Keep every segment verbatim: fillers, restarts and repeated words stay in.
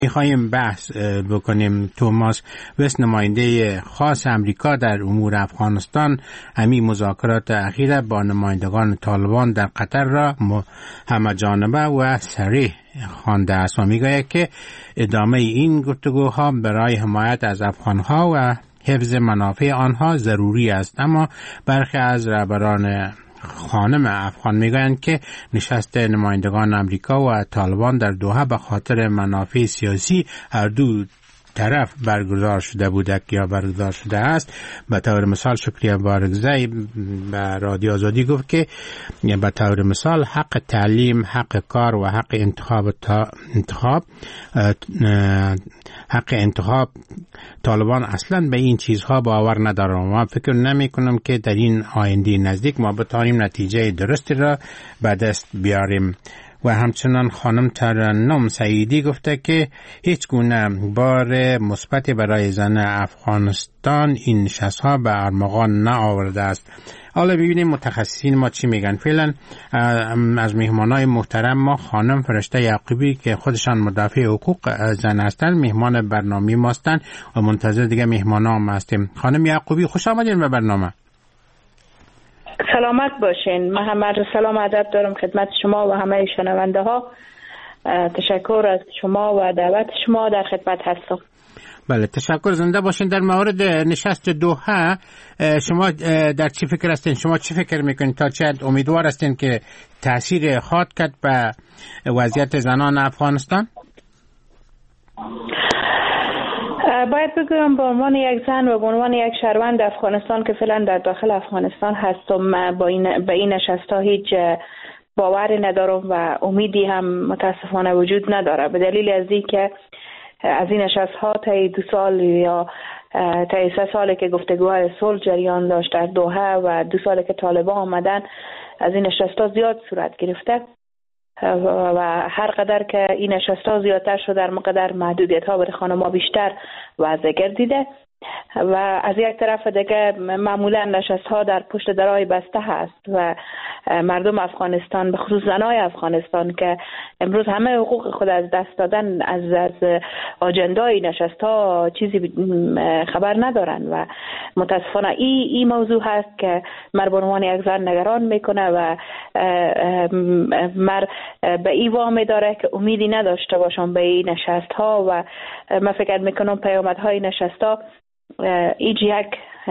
میخوایم بحث بکنیم. توماس وست، نماینده خاص امریکا در امور افغانستان، همین مذاکرات اخیره با نمایندگان طالبان در قطر را همه‌جانبه و صریح خوانده است و میگوید که ادامه این گفتگوها برای حمایت از افغانها و حفظ منافع آنها ضروری است. اما برخی از رهبران خانم افغان میگویند که نشست نمایندگان امریکا و طالبان در دوحه به خاطر منافع سیاسی هر دو طرف برگزار شده بوده یا برگزار شده است. به طور مثال شکریه بارگزی به رادیو آزادی گفت که به طور مثال حق تعلیم، حق کار و حق انتخاب انتخاب حق انتخاب طالبان اصلا به این چیزها باور ندارم. ما فکر نمی کنم که در این آینده نزدیک ما بتوانیم نتیجه درستی را به دست بیاریم. و همچنان خانم ترنم سعیدی گفته که هیچ گونه بار مثبتی برای زن افغانستان این نشست‌ها به ارمغان نآورده است. حالا ببینیم متخصصین ما چی میگن. فعلا از مهمانای محترم ما خانم فرشته یعقوبی که خودشان مدافع حقوق زن هستند مهمان برنامه ما هستند و منتظر دیگه مهمانام هستیم. خانم یعقوبی خوش آمدین به برنامه. سلامت باشین. من هم عرض سلام ادب دارم خدمت شما و همه شنونده ها. تشکر از شما و دعوت شما در خدمت هستم. بله تشکر، زنده باشین. در مورد نشست دوحه شما در چی فکر هستین؟ شما چی فکر میکنین؟ تا چه حد امیدوار هستین که تاثیر خواهد کرد به وضعیت زنان افغانستان؟ باید بگویم به عنوان یک زن و به عنوان یک شهروند افغانستان که فعلا در داخل افغانستان هستم، با این به این نشست‌ها هیچ باوری ندارم و امیدی هم متاسفانه وجود نداره، به دلیل از اینکه از این نشست‌ها تا دو سال یا تا سه سالی که گفتگوهای صلح جریان داشت در دوحه و دو سالی که طالبان آمدن از این نشست‌ها زیاد صورت گرفته و هر قدر که این نشست‌ها زیادتر شده در مقدار محدودیت‌ها برای خانم‌ها بیشتر واضح گردیده و از یک طرف دیگه معمولا نشست‌ها در پشت درهای بسته هست و مردم افغانستان به خصوص زنای افغانستان که امروز همه حقوق خود از دست دادن از از آجندای نشست‌ها چیزی خبر ندارن و متاسفانه این ای موضوع هست که مر به عنوان یک زن نگران میکنه و مر به این وامی داره که امیدی نداشته باشم به این نشست‌ها و من فکر میکنم پیامدهای نشست‌ها ایج یک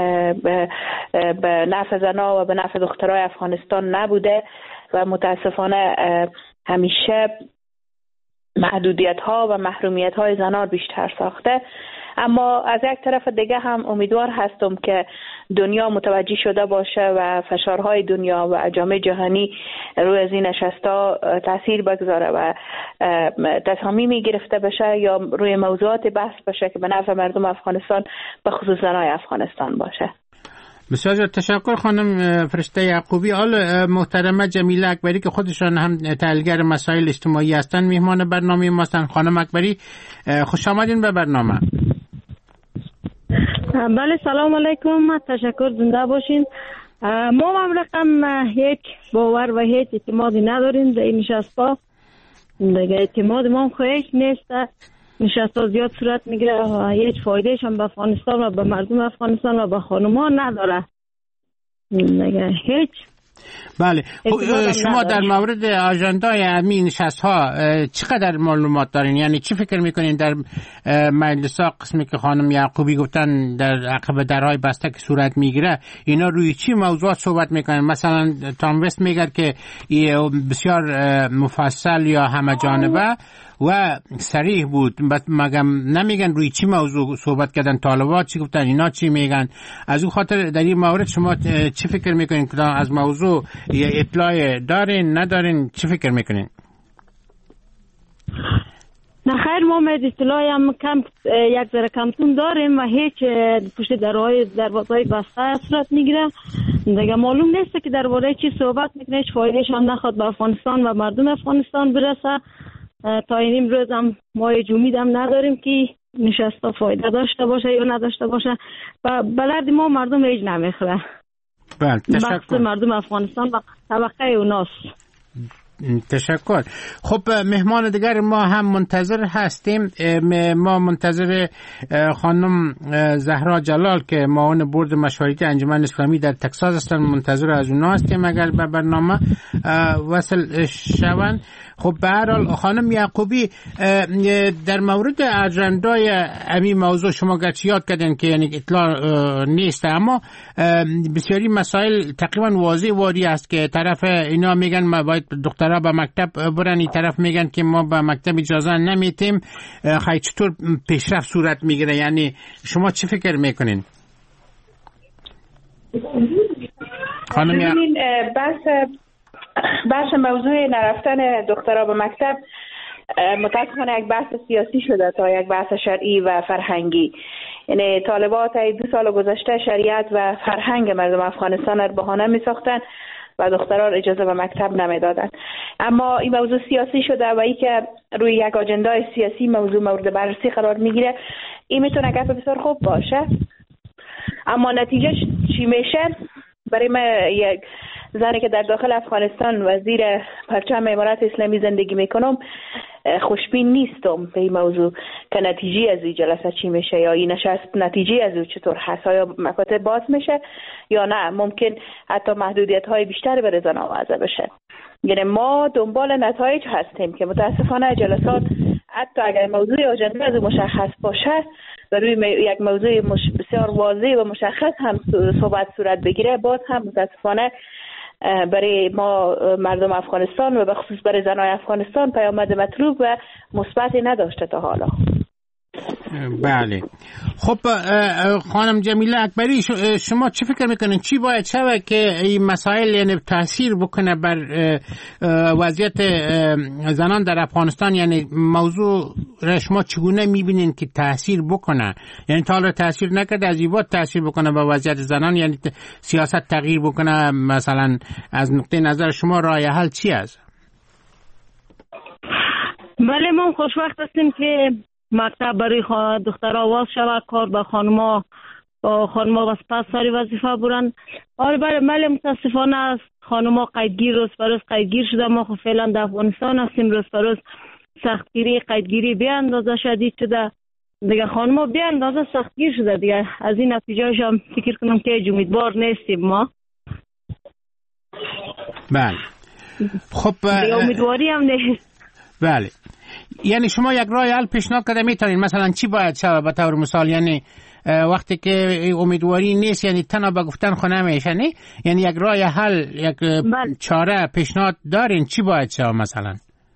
به نفع زنها و به نفع دخترای افغانستان نبوده و متاسفانه همیشه محدودیت ها و محرومیت های زنان بیشتر ساخته. اما از یک طرف دیگه هم امیدوار هستم که دنیا متوجه شده باشه و فشارهای دنیا و جامعه جهانی روی از این نشستا تاثیر بگذاره و تصمیمی گرفته بشه یا روی موضوعات بحث بشه که به نفع مردم افغانستان به خصوص زنای افغانستان باشه. بسیار تشکر خانم فرشته یعقوبی. حال محترمه جمیله اکبری که خودشان هم تحلیلگر مسائل اجتماعی هستند مهمان برنامه ما هستند. خانم اکبری خوش آمدین به برنامه. بله سلام علیکم، تشکر، زنده باشین. ما مملکم هیچ باور و هیچ اعتمادی نداریم در این نشست‌ها. دیگه اعتماد ما خواهش نیست. نشست‌ها زیاد صورت میگیره و هیچ فایدهش هم به افغانستان و به مردم افغانستان و به خانم‌ها نداره. دیگه هیچ. بله شما در مورد آژاندای همین نشست‌ها چقدر معلومات دارین؟ یعنی چی فکر میکنین در مجلس‌ها قسمی که خانم یعقوبی گفتن در عقب درهای بسته که صورت میگیره اینا روی چی موضوعات صحبت میکنن؟ مثلا تام وست میگه که بسیار مفصل یا همه جانبه و صریح بود، مگم نمیگن روی چی موضوع صحبت کردن؟ طالبان چی گفتن؟ اینا چی میگن؟ از اون خاطر در این مورد شما چی فکر میکنین که از موضوع اطلاع دارین ندارین؟ چی فکر میکنین؟ نه خیر، ما مید اطلاعی هم کم یک ذره کمتون داریم و هیچ پشت درهای دروازهای بسته صورت میگیره. دیگه معلوم نیست که درباره چی صحبت میکنه، هیچ فایدهش هم نخواد به افغانستان و مردم افغانستان برسه. تا این امروز هم ما هیچ امید هم نداریم که نشسته فایده داشته باشه یا نداشته باشه و بلد ما مردم هیچ نمیخوره. بله تشکر. مردم افغانستان و طبقه اوناست. تشکر. خب مهمان دیگر ما هم منتظر هستیم. ما منتظر خانم زهرا جلال که معاون بورد مشاورتی انجمن اسلامی در تکساس هستن، منتظر از اونها هستیم اگر به برنامه وصل شوند. خب به هر حال خانم یعقوبی، در مورد اجندای امی موضوع شما گرچه یاد کردن که یعنی اطلاع نیست، اما بسیاری مسائل تقریبا واضح واری است که طرف اینا میگن ما باید دخترها به مکتب برن، این طرف میگن که ما به مکتب اجازه نمیتیم. خیلی چطور پیشرفت صورت میگیره؟ یعنی شما چی فکر میکنین؟ خانم یا بحث بحث موضوع نرفتن دخترها به مکتب متاسفانه یک بحث سیاسی شده تا یک بحث شرعی و فرهنگی. یعنی طالبات دو سال گذشته شریعت و فرهنگ مردم افغانستان را بهانه می ساختن و دخترها را اجازه به مکتب نمی دادن. اما این موضوع سیاسی شده و ای که روی یک آجندای سیاسی موضوع مورد بررسی قرار میگیره، این میتونه گپ بسیار خوب باشه، اما نتیجه چی میشه؟ برای من یک زنی که در داخل افغانستان و زیر پرچم امارت اسلامی زندگی میکنم خوشبین نیستم به این موضوع که نتیجه از این جلسه چی میشه یا این نشست نتیجه از او چطور هست، یا مکاتب باز میشه یا نه ممکن حتی محدودیت های بیشتری به زنان وضع بشه. یعنی ما دنبال نتایج هستیم که متاسفانه جلسات حتی اگر موضوع آجنده از مشخص باشه و روی یک موضوع بسیار واضح و مشخص هم صحبت صورت بگیره، باز هم متاسفانه برای ما مردم افغانستان و به خصوص برای زنای افغانستان پیامد مطلوب و مثبتی نداشته تا حالا. بله. خب خانم جمیله اکبری، شما چی فکر میکنین چی باید شود که این مسائل یعنی تاثیر بکنه بر وضعیت زنان در افغانستان؟ یعنی موضوع را شما چگونه میبینین که تاثیر بکنه؟ یعنی تا حالا تاثیر نکرده، از این بعد تاثیر بکنه به وضعیت زنان، یعنی سیاست تغییر بکنه؟ مثلا از نقطه نظر شما راه حل چی است؟ بله، ما خوشوقت هستیم که مکتب برای دخترها واز شود، کار به خانما با خانما و سپس ساری وظیفه برن. آره بله بله، متاسفانه است خانما قیدگیر روز به روز قیدگیر شده. ما خب فعلا در افغانستان هستیم، روز به روز سختگیری قیدگیری به اندازه شدید شده دیگه، خانما به اندازه سختگیر شده دیگه. از این نتیجهش هم فکر کنم که امیدوار نیستیم ما. بله خب امیدواری هم نیست. بله، یعنی شما یک راه حل پیشنهاد کرده میتونین مثلا چی باید شود به طور مثال؟ یعنی وقتی که امیدواری نیست یعنی تنها به گفتن خو نمیشه، نه؟ یعنی یک راه حل، یک بله. چاره پیشنهاد دارین چی باید شود مثلا؟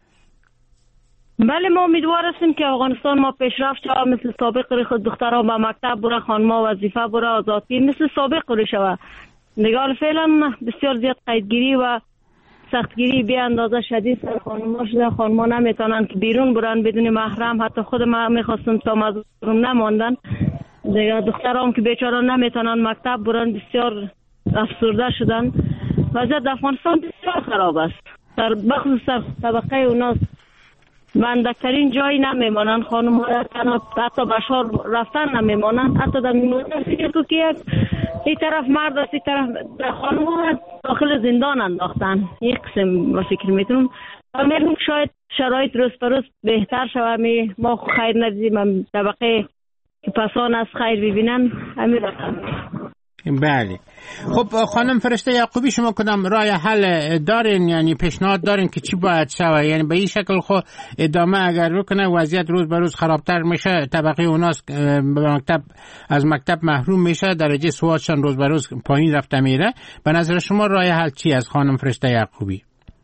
بله، ما امیدوار هستیم که افغانستان ما پیشرفت شود، مثل سابق خود دخترها به مکتب بره، خانما وظیفه بره، آزادی مثل سابق رو شود دیگه. فعلا بسیار زیاد قیدگیری و سختگیری به اندازه شدید سر خانم‌ها شده. خانم‌ها نمیتونن که بیرون برن بدون محرم، حتی خود ما میخواستم تا مظلوم نماندن دیگه. دخترام که بیچاره نمیتونن مکتب برن، بسیار افسرده شدن. وضعیت افغانستان بسیار خراب است، در بخصوص طبقه اوناست بندکترین جایی نمیمانن خانم‌ها، حتی بشار رفتن نمیمانن. حتی در میمونن فکر تو که یک این طرف مرد است، این طرف خانم‌ها داخل زندان انداختن. یک قسم فکر میتونم میگم شاید شرایط روز به روز بهتر شود. می ما خیر ندیدیم، طبقه که پسان از خیر ببینن همین رقم. بله. خب خانم فرشته یعقوبی، شما کدام راه حل دارین، یعنی پیشنهاد دارین که چی باید شود؟ یعنی به این شکل خو ادامه اگر بکنه وضعیت روز به روز خرابتر میشه، طبقه اوناست به مکتب از مکتب محروم میشه، درجه سوادشان روز به روز پایین رفته میره. به نظر شما راه حل چی است خانم فرشته یعقوبی؟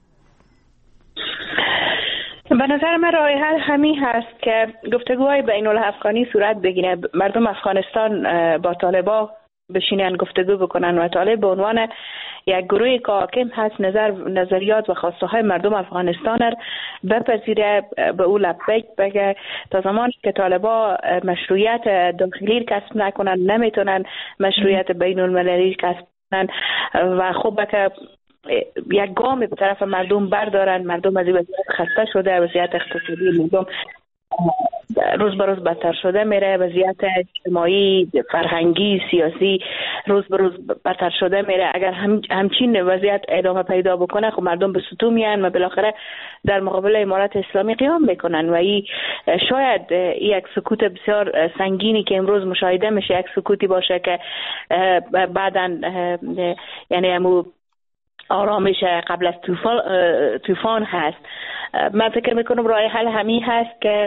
به نظر من راه حل همین هست که گفتگوهای بین الافغانی صورت بگیره، مردم افغانستان با طالبا بشینن گفتگو بکنن و طالب به عنوان یک گروه که حاکم هست نظر نظریات و خواسته های مردم افغانستان را بپذیره، به او لبیک بگه. تا زمانی که طالبا مشروعیت داخلی کسب نکنن نمیتونن مشروعیت بین المللی کسب کنن و خوبه که یک گام به طرف مردم بردارن. مردم از وضعیت خسته شده، وضعیت اقتصادی مردم روز به روز بدتر شده میره. وضعیت اجتماعی، فرهنگی، سیاسی روز به روز بدتر شده میره. اگر هم همچین وضعیت ادامه پیدا بکنه خب مردم به ستون میان و بالاخره در مقابل امارت اسلامی قیام میکنن و این شاید یک سکوت بسیار سنگینی که امروز مشاهده میشه یک سکوتی باشه که بعداً یعنی همون آرامش قبل از طوفان طوفان هست. من فکر میکنم راه حل همین هست که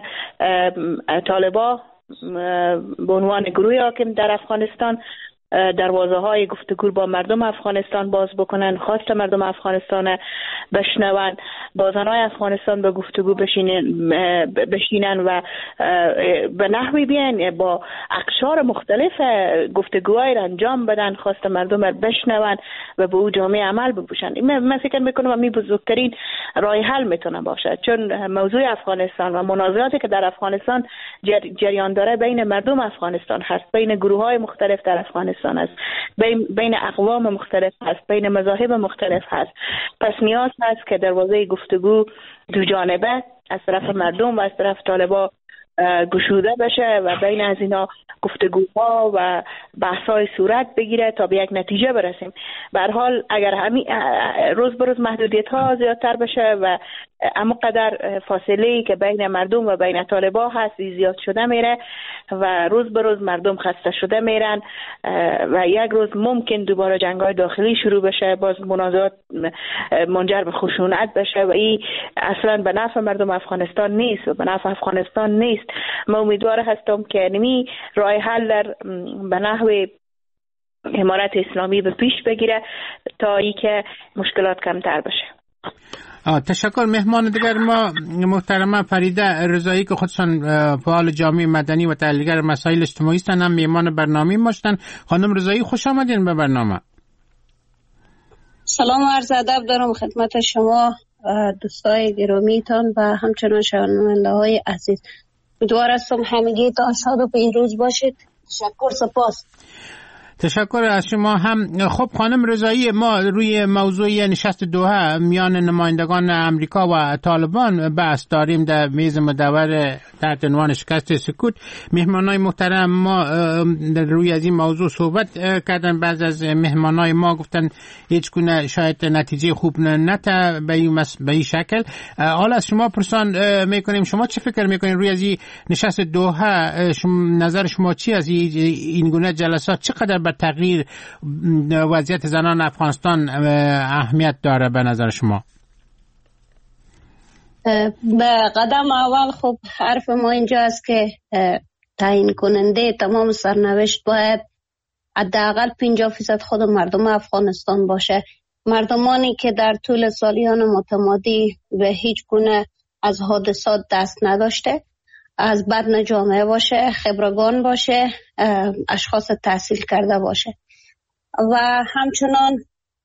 طالبا به عنوان گروه حاکم در افغانستان دروازه های گفتگو با مردم افغانستان باز بکنن، خواست مردم افغانستان بشنون، با زنای افغانستان به گفتگو بشینن بشینن و به نحوی بیان با اقشار مختلف گفتگوهای را انجام بدن، خواست مردم را بشنون و به او جامعه عمل بپوشن. من فکر میکنم می بزرگترین راه حل میتونه باشه، چون موضوع افغانستان و منازعاتی که در افغانستان جریان داره بین مردم افغانستان هست، بین گروه های مختلف در افغانستان است، بین بین اقوام مختلف هست، بین مذاهب مختلف هست. پس نیاز هست که دروازه گفتگو دو جانبه از طرف مردم و از طرف طالبا گشوده بشه و بین از اینا گفتگوها و بحث‌های صورت بگیره تا به یک نتیجه برسیم. به هر حال اگر همین روز به روز محدودیت‌ها زیادتر بشه و اما قدر فاصله‌ای که بین مردم و بین طالبا هست زیاد شده میره و روز به روز مردم خسته شده میرن و یک روز ممکن دوباره جنگ‌های داخلی شروع بشه، باز منازعات منجر به خشونت بشه و این اصلا به نفع مردم افغانستان نیست و به نفع افغانستان نیست. من امیدوار هستم که نمی راه حل در به نحو امارت اسلامی به پیش بگیره تا ای که مشکلات کمتر بشه. آه تشکر. مهمان دیگر ما محترمه فریده رضایی که خودشان فعال جامعه مدنی و تحلیلگر مسائل اجتماعی هستند، هم مهمان برنامه ما شدن. خانم رضایی خوش آمدین به برنامه. سلام و عرض ادب دارم خدمت شما دوستای گرامیتان و همچنان شنونده های عزیز. امیدوار هستم همگی تا شاد و پیروز باشید. تشکر، سپاس. تشکر از شما هم. خب خانم رضایی، ما روی موضوع نشست دوحه میان نمایندگان امریکا و طالبان بحث داریم در میز مدور تحت عنوان شکست سکوت. مهمانای محترم ما روی از این موضوع صحبت کردن. بعض از مهمانای ما گفتن هیچ گونه شاید نتیجه خوب نته به این به این شکل. حالا از شما پرسان میکنیم شما چه فکر میکنین روی از این نشست دوحه؟ نظر شما چی از این گونه جلسات؟ چقدر به تغییر وضعیت زنان افغانستان اهمیت داره به نظر شما؟ به قدم اول خب حرف ما اینجا است که تعیین کننده تمام سرنوشت باید حداقل پنجاه فیصد خود مردم افغانستان باشه. مردمانی که در طول سالیان متمادی به هیچ گونه از حادثات دست نداشته، از بدن جامعه باشه، خبرگان باشه، اشخاص تحصیل کرده باشه و همچنان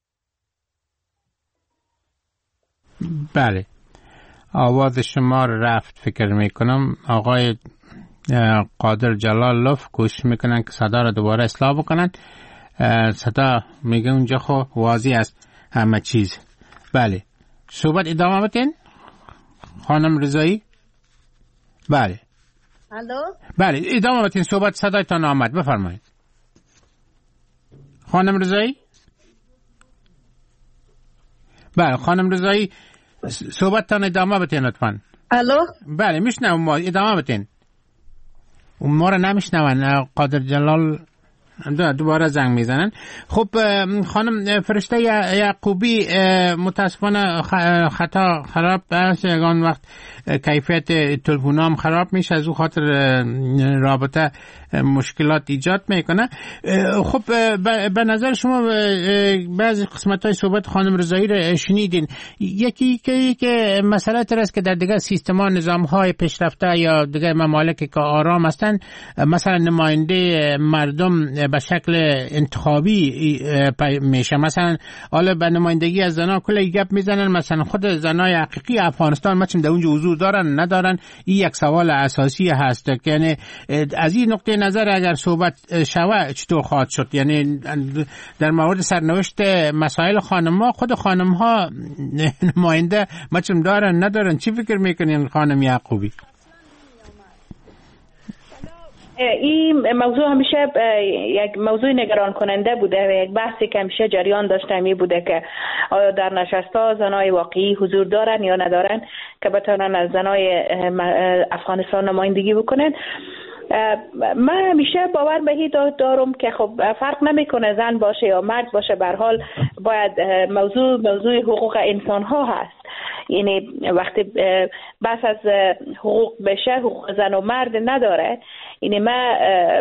بله آواز شما رفت فکر میکنم. آقای قادر جلالوف کوشش میکنن که صدا رو دوباره اصلاح بکنن. صدا میگه اونجا خو واضح است همه چیز. بله صحبت ادامه بدین خانم رضایی. بله الو بله ادامه بدین صحبت، صدایتان آمد، بفرمایید خانم رضایی. بله خانم رضایی صحبتتان ادامه بدین لطفاً. الو بله میشنوم، ما ادامه بدین. ما رو نمیشنون. قادر جلال دوباره زنگ میزنن. خب خانم فرشته یعقوبی متاسفانه خطا خراب است، یگان وقت کیفیت تلفنام خراب میشه، از او خاطر رابطه مشکلات ایجاد میکنه. خب به نظر شما بعضی قسمت های صحبت خانم رضایی رو شنیدین. یکی که که مسئله تر است که در دیگر سیستم ها نظام های پیشرفته یا دیگر ممالک که آرام هستند، مثلا نماینده مردم به شکل انتخابی میشه. مثلا حالا به نمایندگی از زنان کلی گپ میزنن، مثلا خود زنای حقیقی افغانستان مچم در اونجا حضور دارن ندارن. این یک سوال اساسی هست که یعنی از این نقطه نظر اگر صحبت شوه چطور خواهد شد؟ یعنی در مورد سرنوشت مسائل خانم‌ها، خود خانم‌ها نماینده مچم دارن ندارن، چی فکر میکنین خانم یعقوبی؟ این موضوع همیشه یک موضوع نگران کننده بوده و یک بحثی که همیشه جریان داشته می بوده که آیا در نشست‌ها زنای واقعی حضور دارن یا ندارن که بتونن از زنای افغانستان نمایندگی بکنن. من همیشه باور به این دارم که خب فرق نمیکنه زن باشه یا مرد باشه، به هر حال باید موضوع موضوع حقوق انسان ها هست. یعنی وقتی بحث از حقوق بشه، حقوق زن و مرد نداره. یعنی من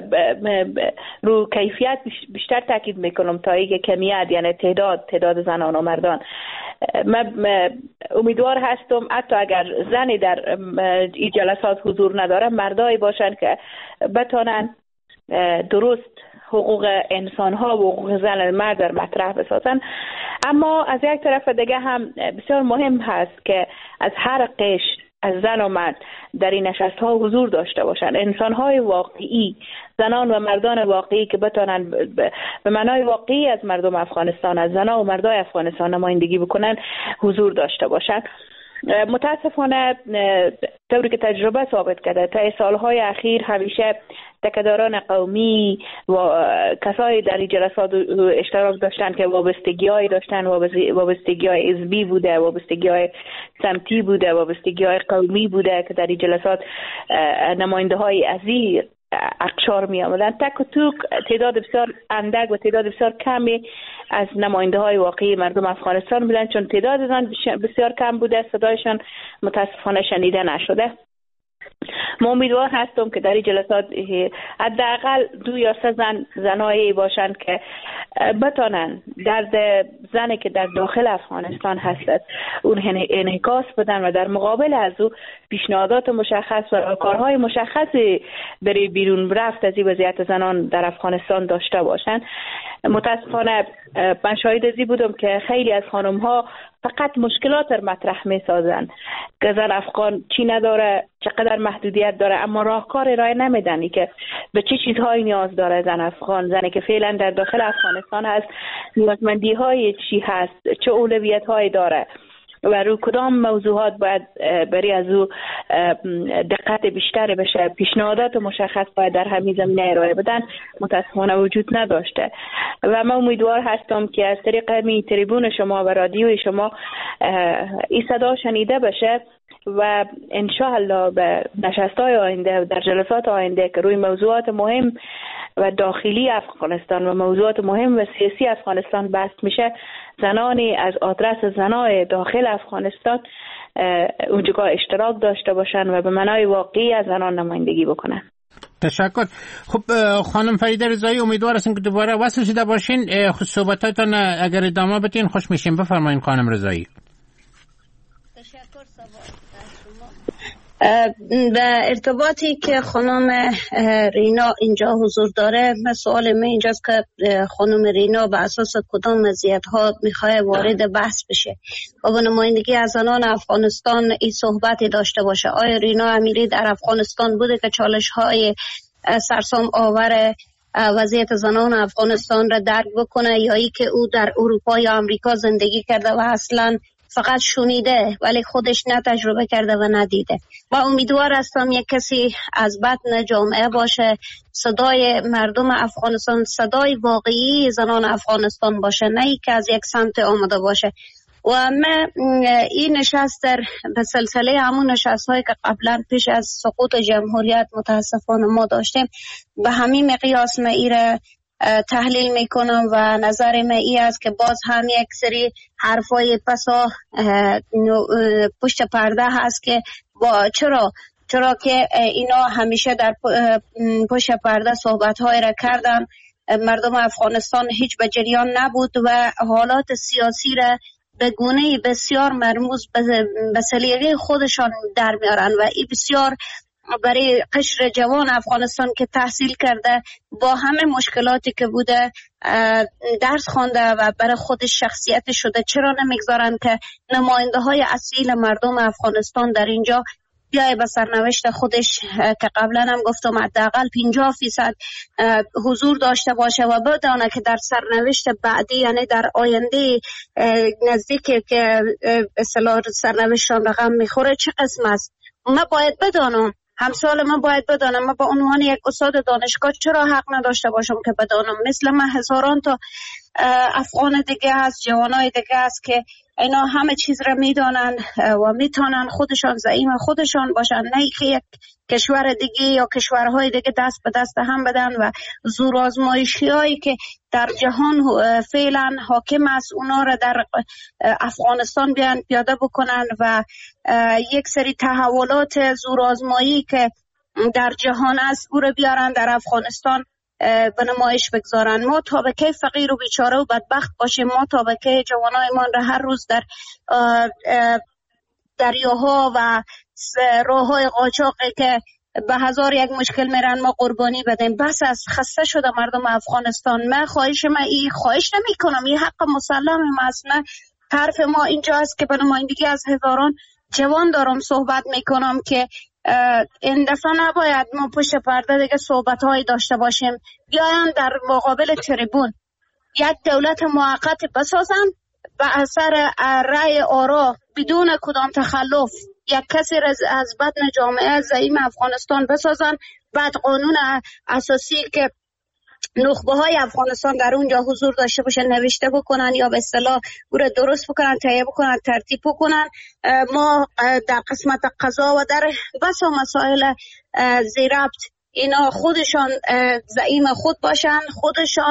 رو کیفیت بیشتر تاکید میکنم تا اینکه کمیت، یعنی تعداد تعداد زنان و مردان. من امیدوار هستم حتی اگر زنی در این جلسات حضور نداره، مردایی باشن که بتونن درست حقوق انسان ها و حقوق زن و مرد در مطرح بسازن. اما از یک طرف دیگه هم بسیار مهم هست که از هر قشر از زن و مرد در این نشست ها حضور داشته باشند. انسان های واقعی، زنان و مردان واقعی که بتونن به معنای واقعی از مردم افغانستان، از زنان و مردای افغانستان نمایندگی بکنن، حضور داشته باشند. متاسفانه طوری که تجربه ثابت کرده تا سالهای اخیر همیشه تکداران قومی و کسایی در این جلسات اشتراک داشتن که وابستگی های داشتن، وابستگی های حزبی بوده، وابستگی های سمتی بوده، وابستگی های قومی بوده که در این جلسات نماینده های عزیز اقشار می آمدن. تک و توک تعداد بسیار اندک و تعداد بسیار کمی از نماینده های واقعی مردم افغانستان بودن، چون تعداد زن بسیار کم بوده، صدایشان متاسفانه شنیده نشده. ما امیدوار هستم که در این جلسات حداقل دو یا سه زن زنایی باشند که بتانن درد زنی که در داخل افغانستان هست اون انعکاس بدن و در مقابل از او پیشنهادات مشخص و کارهای مشخصی برای بیرون رفت از این وضعیت زنان در افغانستان داشته باشند. متاسفانه من شاهد ازی بودم که خیلی از خانم ها فقط مشکلات را مطرح می سازن که زن افغان چی نداره، چقدر محدودیت داره، اما راهکار ارائه نمیدن که به چه چیزهایی نیاز داره زن افغان، زنی که فعلا در داخل افغانستان هست، نیازمندی های چی هست، چه اولویت هایی داره و رو کدام موضوعات باید برای از او دقت بیشتر بشه. پیشنهادات مشخص باید در همین زمینه ارائه بدن، متاسفانه وجود نداشته و من امیدوار هستم که از طریق همین تریبون شما و رادیوی شما این صدا شنیده بشه و انشاءالله به نشست‌های آینده و در جلسات آینده که روی موضوعات مهم و داخلی افغانستان و موضوعات مهم و سیاسی افغانستان بحث میشه، زنانی از آدرس زنای داخل افغانستان اونجا اشتراک داشته باشن و به معنای واقعی از زنان نمایندگی بکنن. تشکر. خب خانم فریده رضایی، امیدوار هستیم که دوباره وصل شده باشین. صحبتاتون اگر ادامه بدین خوش میشیم. بفرمایید خانم رضایی. تشکر سبا. به ارتباطی که خانم رینا اینجا حضور داره، سوال من اینجاست که خانم رینا به اساس کدام مزیت ها میخواه وارد بحث بشه و با نمایندگی از زنان افغانستان این صحبتی داشته باشه؟ آیا رینا امیری در افغانستان بوده که چالش های سرسام آور وضعیت زنان افغانستان را درک بکنه، یا ای که او در اروپا یا امریکا زندگی کرده و اصلا فقط شنیده ولی خودش نه تجربه کرده و ندیده؟ و امیدوار هستم یک کسی از بطن جامعه باشه، صدای مردم افغانستان، صدای واقعی زنان افغانستان باشه، نه ای که از یک سمت آمده باشه. و من این نشست در به سلسله همون نشست هایی که قبلا پیش از سقوط جمهوریت متاسفانه ما داشتیم، به همین مقیاس من ایره تحلیل میکنم و نظر من ای است که باز هم یک سری حرفای پسا پشت پرده هست که با چرا چرا که اینا همیشه در پشت پرده صحبت های را کردن، مردم افغانستان هیچ به جریان نبود و حالات سیاسی را به گونه بسیار مرموز به سلیقه خودشان در میارن و این بسیار برای قشر جوان افغانستان که تحصیل کرده با همه مشکلاتی که بوده درس خوانده و برای خودش شخصیت شده، چرا نمیگذارن که نماینده های اصیل مردم افغانستان در اینجا بیای به سرنوشت خودش که قبلا هم گفتم حداقل پنجاه فیصد حضور داشته باشه و بدانه که در سرنوشت بعدی، یعنی در آینده نزدیکی که اصطلاح سرنوشتان رقم میخوره چه قسم است. ما باید بدانم همسال من باید بدانم، من به عنوان یک استاد دانشگاه چرا حق نداشته باشم که بدانم؟ مثل من هزاران تا افغان دیگه هست، جوانای دیگه هست که اینا همه چیز را میدانن و میتونن خودشان زعیم خودشان باشن، نه که یک کشور دیگه یا کشورهای دیگه دست به دست هم بدن و زور آزمایشی هایی که در جهان فعلا حاکم است اونا را در افغانستان بیان پیاده بکنن و یک سری تحولات زور آزمایی که در جهان است او را بیارن در افغانستان به نمایش بگذارن. ما طبقه فقیر و بیچاره و بدبخت باشیم، ما طبقه جوانایمان را هر روز در دریاها و راههای قاچاقی که به هزار یک مشکل میرن ما قربانی بدیم. بس از خسته شده مردم افغانستان. من خواهش من این خواهش نمی کنم، این حق مسلم است. من حرف ما اینجا است که به نمایندگی از هزاران جوان دارم صحبت میکنم که این دفعه نباید ما پشت پرده دیگه صحبت هایی داشته باشیم، بیاین در مقابل تریبون یک دولت موقت بسازن و اثر رأی آرا بدون کدام تخلف یک کسی از بطن جامعه زعیم افغانستان بسازن، بعد قانون اساسی که نخبه های افغانستان در اونجا حضور داشته باشن نوشته بکنن یا به اصطلاح او را درست بکنن، تهیه بکنن، ترتیب بکنن. ما در قسمت قضا و در بسا مسائل زیربط اینا خودشان زعیم خود باشن، خودشان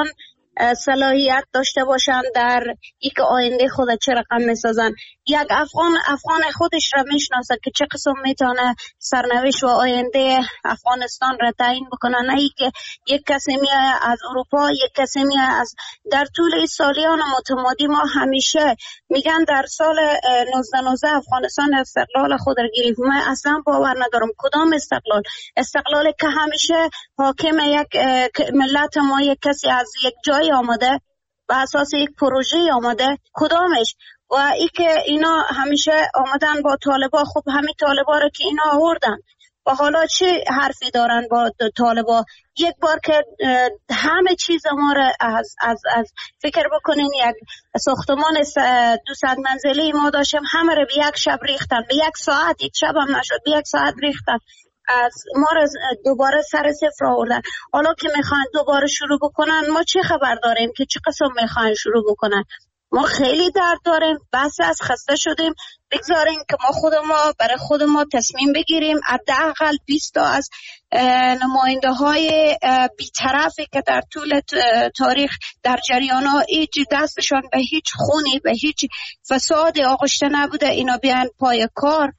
صلاحیت داشته باشن در یک آینده خود چه رقم میسازن. یک افغان افغان خودش را میشناسه که چه قسم میتونه سرنوشت و آینده افغانستان را تعیین بکنه، نه ای که یک کسی میاد از اروپا، یک کسی میاد از در طول سالیان متمادی. ما همیشه میگن در سال نوزده نوزده افغانستان استقلال خود را گرفت. من اصلا باور ندارم کدام استقلال استقلالی که همیشه حاکم یک ملت ما یک کسی از یک جای آمده و اساس یک پروژه آمده، کدامش؟ و ای که اینا همیشه آمدن با طالبا، خب همین طالبا رو که اینا آوردن و حالا چه حرفی دارن با طالبا؟ یک بار که همه چیز ما رو از, از, از فکر بکنین، یک ساختمان دو صد منزلی ما داشتیم، همه رو به یک شب ریختن، به یک ساعت، یک شب هم نشد، به یک ساعت ریختن، از ما رو دوباره سر صفر آوردن. حالا که میخوان دوباره شروع بکنن، ما چه خبر داریم که چه قسم میخوان شروع بکنن؟ ما خیلی درد داریم، بس از خسته شدیم. بگذاریم که ما خود ما برای خود ما تصمیم بگیریم. حداقل بیست تا از نماینده های بی‌طرفی که در طول تاریخ در جریان ها هیچ دستشان به هیچ خونی، به هیچ فساد آغشته نبوده، اینا بیان پای کار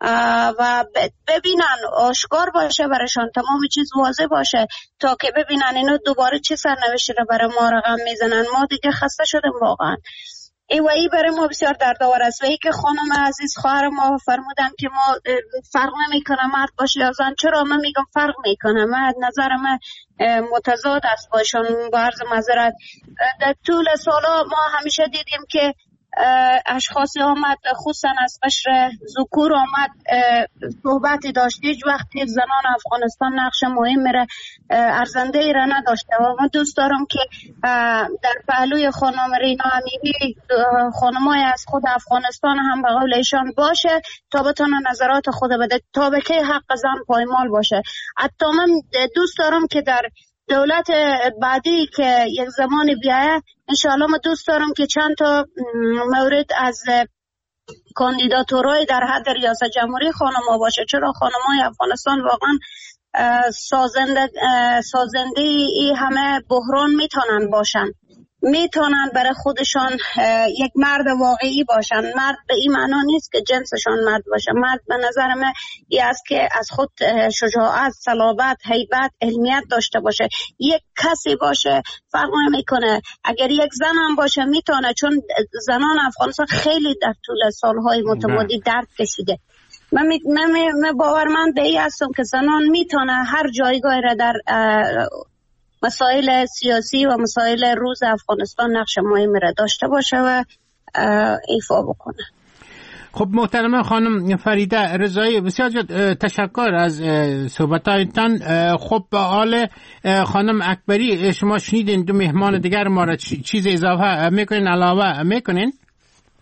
و ببینن، آشکار باشه برشان، تمام چیز واضح باشه تا که ببینن اینو دوباره چه سرنوشتی رو برای ما رقم میزنن. ما دیگه خسته شدیم واقعا. ای و ای برای ما بسیار دردآور است. و ای که خانم عزیز خواهر ما فرمودن که ما فرق نمیکنه مرد باشه یا زن، چرا من میگم فرق میکنه؟ من نظر من متضاد است باشون. با عرض معذرت در طول سالا ما همیشه دیدیم که اشخاصی آمد خصوصا از قشر ذکور آمد صحبتی داشت، هیچ وقتی زنان افغانستان نقش مهم میره ارزنده ای را نداشته. و من دوست دارم که در پهلوی خانم رینا امیری خانمای از خود افغانستان هم به قول ایشان باشه تا بتونه نظرات خود بده، تا به که حق زن پایمال باشه. حتی من دوست دارم که در دولت بعدی که یک زمانی بیایه انشاءالله ما دوست دارم که چند تا مورد از کاندیداتورای در حد ریاست جمهوری خانم‌ها باشه، چرا خانم‌های افغانستان واقعا سازنده سازنده ای همه بحران میتونن باشن، میتونن برای خودشان یک مرد واقعی باشن. مرد به این معنا نیست که جنسشان مرد باشه، مرد به نظر من این است که از خود شجاعت، صلابت، هیبت، علمیت داشته باشه. یک کسی باشه فرق نمیکنه، اگر یک زن هم باشه میتونه، چون زنان افغانستان خیلی در طول سالهای متمادی درد کشیده. من می من باورمند به این هستم که زنان میتونه هر جایگاه را در مسائل سیاسی و مسائل روز افغانستان نقش مهمی را داشته باشه و ایفا بکنه. خب محترم خانم فریده رضایی، بسیار تشکر از صحبتایتان. خب به حال خانم اکبری، شما شنیدین دو مهمان دیگر ما را چیز اضافه میکنین، علاوه میکنین؟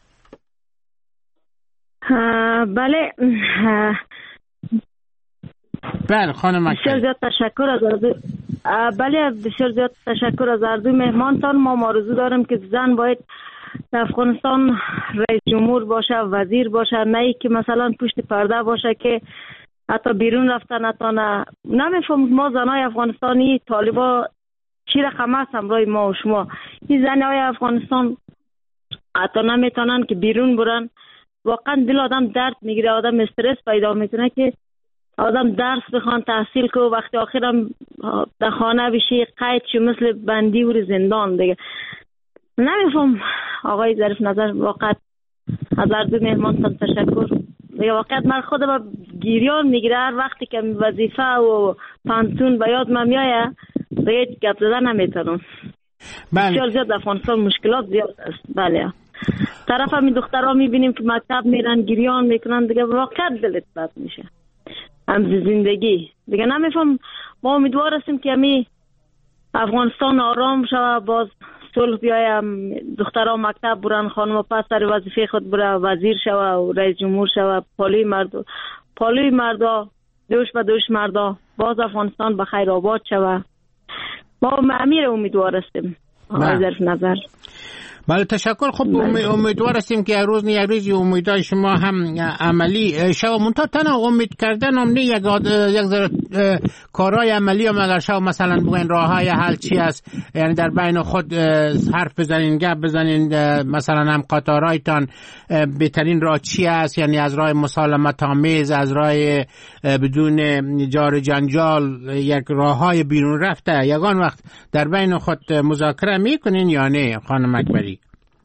بله، بله خانم اکبری. بسیار زیاد تشکر از اردو. بله بسیار زیاد تشکر از اردو مهمانتان. ما آرزو داریم که زن باید در افغانستان رئیس جمهور باشه، وزیر باشه، نه ای که مثلا پشت پرده باشه که حتی بیرون رفتن حتی نه. نمیفهم ما زنای افغانستانی طالبا چی رقم هست همراه ما و شما. این زنای افغانستان حتی نمیتونن که بیرون برن. واقعا دل آدم درد میگیره، آدم استرس پیدا میکنه که آدم درس بخوان، تحصیل که وقتی آخرم در خانه بشی قید شو مثل بندی و زندان دیگه. نمیفهم آقای ظریف نظر. واقعا از هر دو مهمانتان تشکر. دیگه واقعا من خودم گیریان میگیره هر وقتی که وظیفه و پانتون به یاد من میایه دیگه گپ زدن نمیتونم. بسیار زیاد افغانستان مشکلات زیاد است. بله طرف همی دخترها میبینیم که مکتب میرن گریان میکنن دیگه واقعا دلت بد میشه. هم زندگی دیگه نمیفهم. ما امیدوار هستیم که همی افغانستان آرام شود، باز صلح بیایم، دخترها مکتب برن، خانم پس سر وظیفه خود بره، وزیر شود و رئیس جمهور شود، پالوی مردا پالوی مردا دوش به دوش مردا، باز افغانستان به خیر آباد شود. ما امیر امیدوار هستیم آقای ظریف نظر. بله تشکر. خب امیدوار هستیم که روز نه یک روزی امیدهای شما هم عملی شود. منتها تنها امید کردن هم نه، یک یک ذره کارهای عملی هم اگر شود مثلا بگوین راههای حل چی است، یعنی در بین خود حرف بزنین، گپ بزنین، مثلا هم قطارهایتان بهترین راه چی است، یعنی از راه مسالمت آمیز، از راه بدون جار جنجال، یک راههای بیرون رفته یگان وقت در بین خود مذاکره میکنین یا نه خانم اکبری؟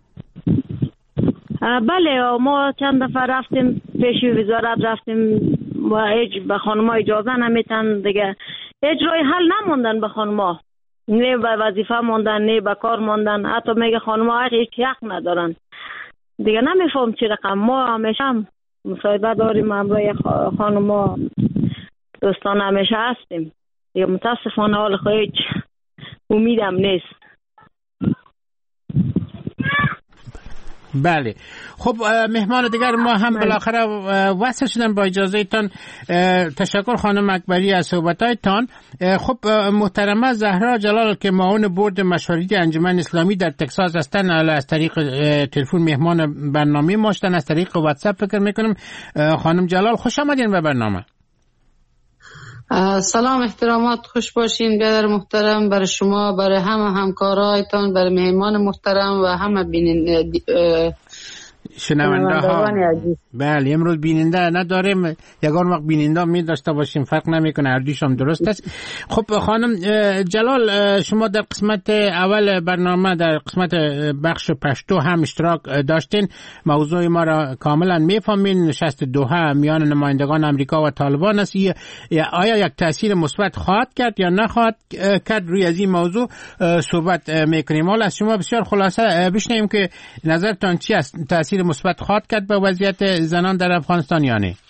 بله ما چند دفعه رفتیم پیش وزارت، رفتیم و هیچ به خانم‌ها اجازه نمیتن دیگه. هیچ راه حل نموندن به خانم‌ها، نه به وظیفه موندن نه به کار موندن. حتی میگه خانم‌ها هیچ حق ندارن دیگه. نمیفهم چی رقم. ما همیشه مصاحبه داریم همراه خانم‌ها، دوستان همیشه هستیم دیگه. متاسفانه حال هیچ امیدم نیست. بله خب مهمان دیگر ما هم بالاخره وصل شدن با اجازه تان. تشکر خانم اکبری از صحبتایتان. خب محترمه زهرا جلال که معاون بورد مشاوره انجمن اسلامی در تگزاس هستن، از طریق تلفن مهمان برنامه ما شدن، از طریق واتساپ فکر میکنم. خانم جلال خوش آمدین به برنامه. سلام، احترامات، خوش باشین بیادر محترم، برای شما، برای همه همکارایتان، برای مهمان محترم و همه بیننده شنونده ها. بله امروز بیننده نداریم، یگان وقت بیننده می داشته باشیم فرق نمیکنه، اردیش هم درست است. خب خانم جلال شما در قسمت اول برنامه در قسمت بخش پشتو هم اشتراک داشتین، موضوع ما را کاملا میفهمین. نشست دوحه میان نمایندگان امریکا و طالبان است. آیا یک تاثیر مثبت خواهد کرد یا نخواهد کرد روی از این موضوع صحبت میکنیم. حالا از شما بسیار خلاصه بشنویم که نظرتان چی است، تاثیر مثبت خواهد کرد به وضعیت زنان در افغانستان یا نه؟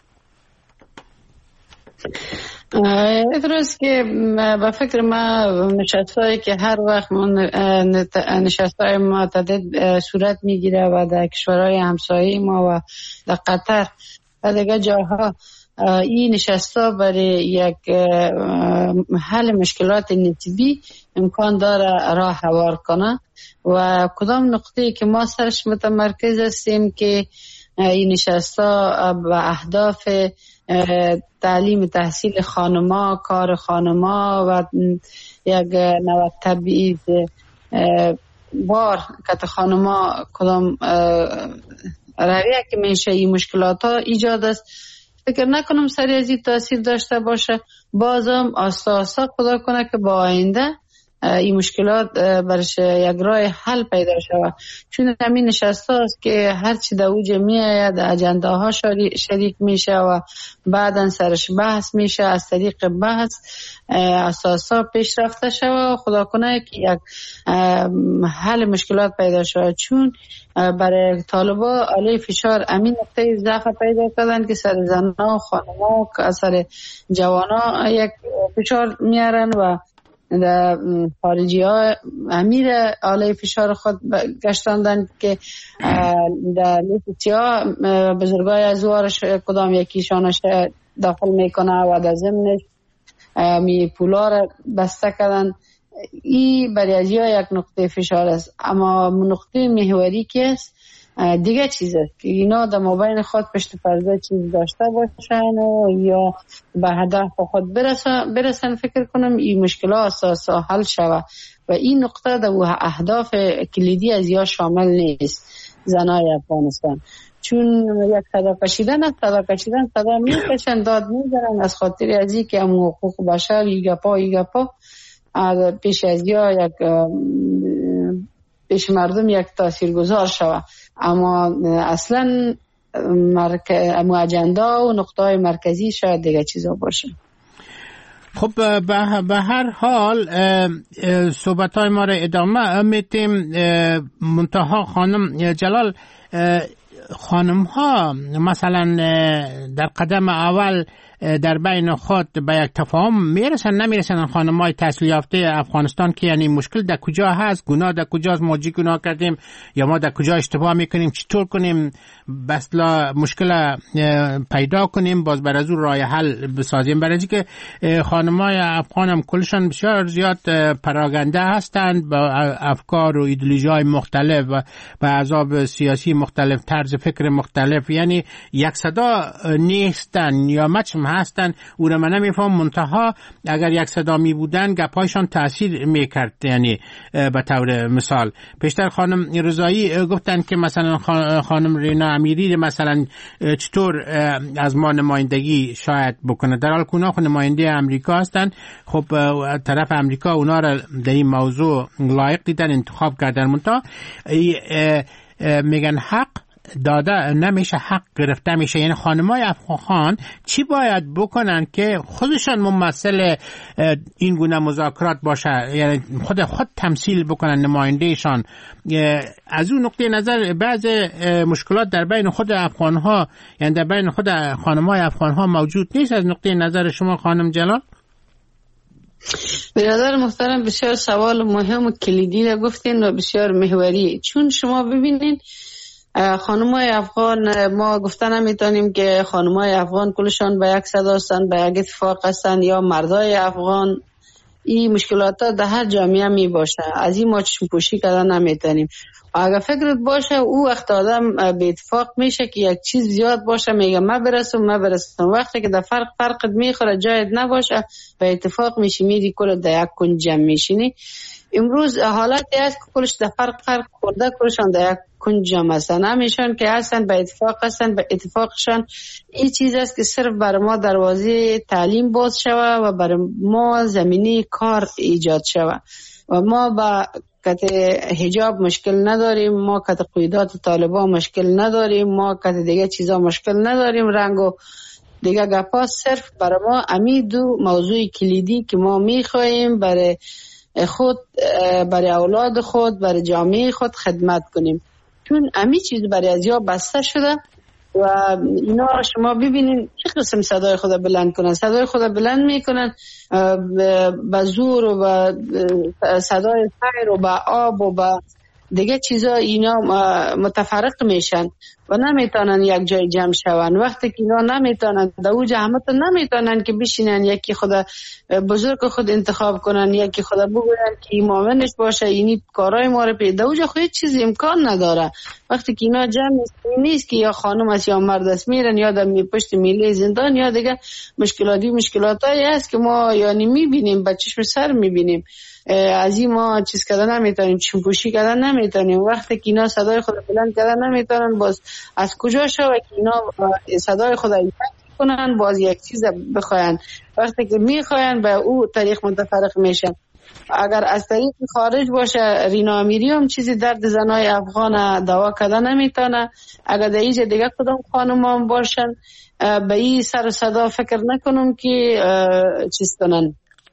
درست که به فکر ما نشستایی که هر وقت نشستای متعدد صورت میگیره و در کشورهای همسایه ما و در قطر و دیگه جاها، این نشستا برای یک حل مشکلات نسبی امکان داره راه هوار کنه و کدام نقطه‌ای که ما سرش متمرکز هستیم که این نشستا به اهداف تعلیم تحصیل خانما، کار خانما و یک نوع تبعیض بار که خانما کدام رویه که میشه این مشکلات ها ایجاد است. فکر نکنم سری از این تاثیر داشته باشه. بازم آستا آستا خدا کنه که با آینده این مشکلات برش یک راه حل پیدا شود، چون همین نشسته است که هرچی در اوج میآید اجنده ها شریک میشه و بعدا سرش بحث میشه، از طریق بحث اساسا پیش رفته شود و خدا کنه که یک حل مشکلات پیدا شود. چون برای طالبا علیه فشار امین نقطه ضعف پیدا کردن که سر زنها و خانمها و سر جوانا یک فشار میارن و در خارجی ها امیر علیه فشار خود گشتاندن که در لیستی ها بزرگای ازوارش کدام یکیشانش داخل میکنه و در ضمنش می پولا را بسته کردن. این برای از یک نقطه فشار است، اما نقطه محوری که است دیگه چیز است که اینا در مابین خود پشت پرده چیز داشته باشن و یا به هدف خود برسن, برسن فکر کنم این مشکلات اساسا حل شود و این نقطه در اهداف کلیدی از یا شامل نیست زنای افغانستان. چون یک صدا کشیدن است، صدا کشیدن صدا میکشن، داد میزنن از خاطر ازی که هم حقوق بشر ایگا پا ایگا پا پیش از یا یک پیش مردم یک تاثیرگذار شود، اما اصلا مرک... اجندا و نقطه مرکزی شاید دیگه چیزا باشه. خب به هر حال صحبت های ما را ادامه میتیم. منتها خانم جلال، خانم ها مثلا در قدم اول در بین خود به یک تفاهم میرسن نمیرسن؟ خانم های تحصیل یافته افغانستان که یعنی مشکل در کجا هست، گناه در کجاست، ما چی گناه کردیم یا ما در کجا اشتباه میکنیم، چطور کنیم بسلا مشکل پیدا کنیم باز بر از اون راه حل بسازیم. برای اینکه خانم های افغان هم کلشان بسیار زیاد پراگنده هستند با افکار و ایدئولوژی های مختلف و با احزاب سیاسی مختلف، طرز فکر مختلف، یعنی یک صدا نیستن یا مچم هستن. او را من نمیفهم، منتها اگر یک صدا می بودن گپایشان تاثیر میکرد. یعنی به طور مثال پیشتر خانم رضایی گفتن که مثلا خانم رینا امیری مثلا چطور از ما نمایندگی شاید بکنه، در حال که اونا نماینده امریکا هستن. خب طرف امریکا اونا را در این موضوع لایق دیدن، انتخاب کردن، منتها میگن حق داده نمیشه، حق گرفته میشه. یعنی خانمای افغان چی باید بکنن که خودشان ممثل این گونه مذاکرات باشه، یعنی خود خود تمثیل بکنن، نمایندهشان؟ از اون نقطه نظر بعض مشکلات در بین خود افغان ها، یعنی در بین خود خانمای افغان ها موجود نیست. از نقطه نظر شما خانم جلال؟ برادر محترم بسیار سوال مهم و کلیدی را گفتین و بسیار محوری. چون شما ببینین خانمای افغان، ما گفتن نمیتونیم که خانمای افغان کلشان به یک صدا هستند، به یک اتفاق هستند، یا مردای افغان. این مشکلات در هر جامعه می باشه، از این ما چشم پوشی کردن نمیتونیم. اگر فکرت باشه او وقت آدم به اتفاق میشه که یک چیز زیاد باشه میگه ما برسم ما برسم، وقتی که در فرق فرقت میخوره جایت نباشه به اتفاق میشی میری کل در یک کنج جمع میشینی. امروز حالتی هست که کلش در فرق فرق خورده، کلشان در یک کنج جمع هستن، همیشان که هستن به اتفاق هستن. به اتفاقشان این چیز است که صرف بر ما دروازه تعلیم باز شوه و بر ما زمینی کار ایجاد شوه و ما با کت حجاب مشکل نداریم، ما کت قیودات طالبان مشکل نداریم، ما کت دیگه چیزا مشکل نداریم، رنگ و دیگه گپا. صرف برای ما امی دو موضوع کلیدی که ما میخواییم برای خود، برای اولاد خود، برای جامعه خود خدمت کنیم. چون امی چیز برای از یا بسته شده و اینا شما ببینین چه قسم صدای خدا بلند کنن. صدای خدا بلند میکنن با زور و با صدای خیر و با آب و با دیگه چیزا. اینا متفرق میشن و نمیتونن یک جای جمع شون. وقتی که اینا نمیتونن در اوج همت نمیتونن که بشینن یکی خدا بزرگ خود انتخاب کنن، یکی خدا بگوین که ایمانش باشه اینی کارای ما رو پیدا اوج خود چیز امکان نداره. وقتی که اینا جمع نیست که یا خانم است یا مرد است میرن یا در پشت میله زندان یا دیگه مشکلاتی مشکلاتایی هست که ما یعنی میبینیم، به چشم سر میبینیم. از این ما چیز کردن نمیتونیم، چشمپوشی کردن نمیتونیم. وقتی که اینا صدای خود بلند کردن نمیتونن، باز از کجا شوه که اینا صدای خود ایفت کنن باز یک چیز بخواین. وقتی که میخواین به او طریق متفرق میشن. اگر از طریق خارج باشه رینا امیری هم چیزی درد زنای افغان دوا کردن نمیتونه. اگر در اینجا دیگه کدام خانم هم باشن به این سر صدا فکر نکنم که چیز کنن،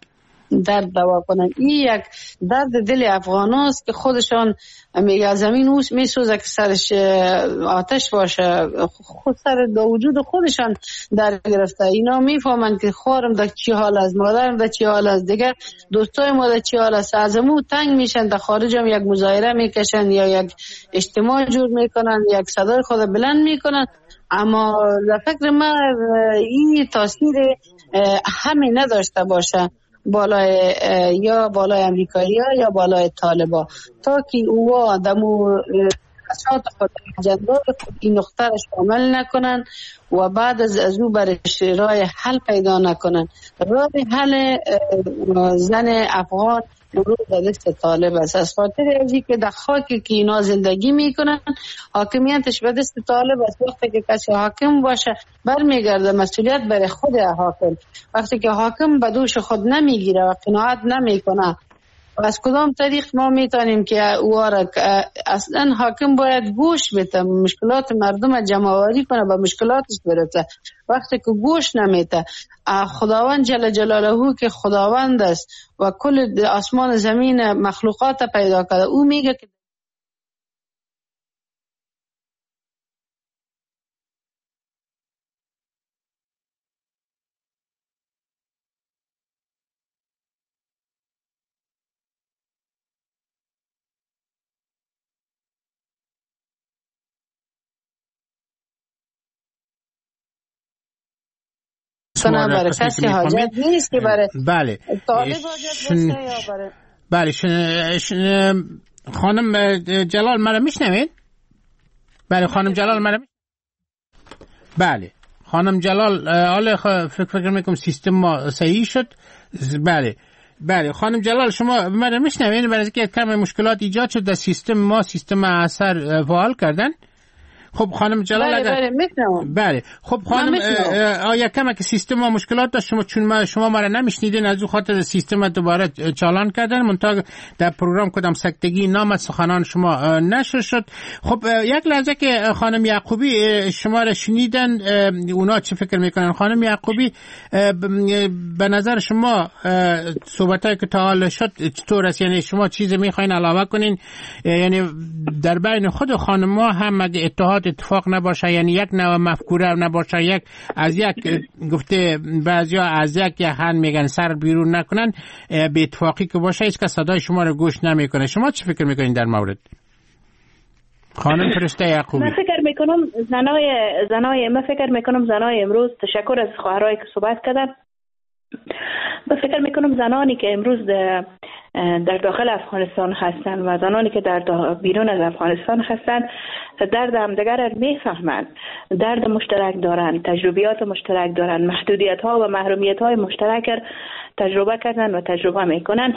درد دوا کنن. این یک درد دل افغان است که خودشان میگه زمین اوست میسوزه که سرش آتش باشه، خود سر دو وجود خودشان در گرفته. اینا میفهمن که خوارم در چی حال است، مادرم در چی حال است، دیگر دوستای ما در چی حال است. از امو تنگ میشن، در خارج هم یک مظاهره میکشن یا یک اجتماع جور میکنن، یک صدای خود بلند میکنن. اما در فکر من این تاثیر همین نداشته باشه بالای یا بالای امریکایی ها یا بالای طالبا، تا که اوها دمو اسات خود اجنده خود این نقطه را شامل نکنن و بعد از از او برش راه حل پیدا نکنن. راه حل زن افغان امروز در دست طالب است. از خاطر ازی که در خاکی که اینا زندگی میکنن حاکمیتش به دست طالب است. وقتی که کسی حاکم باشه برمیگرده مسئولیت برای خود حاکم. وقتی که حاکم به دوش خود نمیگیره و قناعت نمیکنه، از کدام طریق ما میتونیم که او را اصلا حاکم باید گوش بده، مشکلات مردم جمع‌آوری کنه، به مشکلاتش برسه. وقتی که گوش نمیده، خداوند جل جلاله که خداوند است و کل آسمان زمین مخلوقات پیدا کرده، او میگه که برای کسی حاجت نیست که برای بله طالب حاجت باشه یا برای بله شن... شن... خانم جلال مرا میشنوید؟ بله خانم جلال مرا بله خانم جلال حالا فکر فکر میکنم سیستم ما صحیح شد. بله بله خانم جلال شما مرا میشنوید؟ برای اینکه کم مشکلات ایجاد شد در سیستم ما، سیستم اثر فعال کردن. خب خانم جلال بله اگر بله بله خب خانم آیا کم که سیستم ما مشکلات داشت، شما چون ما شما ما را نمیشنیدین از او خاطر سیستم دوباره چالان کردن، منتها در پروگرام کدام سکتگی نام سخنان شما نشر شد. خب یک لحظه که خانم یعقوبی شما را شنیدن اونا چه فکر میکنن؟ خانم یعقوبی به نظر شما صحبتایی که تا حال شد چطور است؟ یعنی شما چیزی میخواین علاوه کنین؟ یعنی در بین خود خانم‌ها هم اگه اتحاد اتفاق نباشه، یعنی یک نوع مفکوره نباشه، یک از یک گفته بعضیا از یک یهن میگن سر بیرون نکنن، به اتفاقی که باشه هیچ کس صدای شما رو گوش نمیکنه. شما چه فکر میکنین در مورد؟ خانم فرشته یعقوبی. من فکر میکنم زنای زنای من فکر میکنم زنای امروز، تشکر از خواهرایی که صحبت کردن، من فکر میکنم زنانی که امروز در داخل افغانستان هستند و زنانی که در بیرون از افغانستان هستند درد همدیگر را میفهمند، درد مشترک دارند، تجربیات مشترک دارند، محدودیت ها و محرومیت های مشترک تجربه کردن و تجربه میکنن.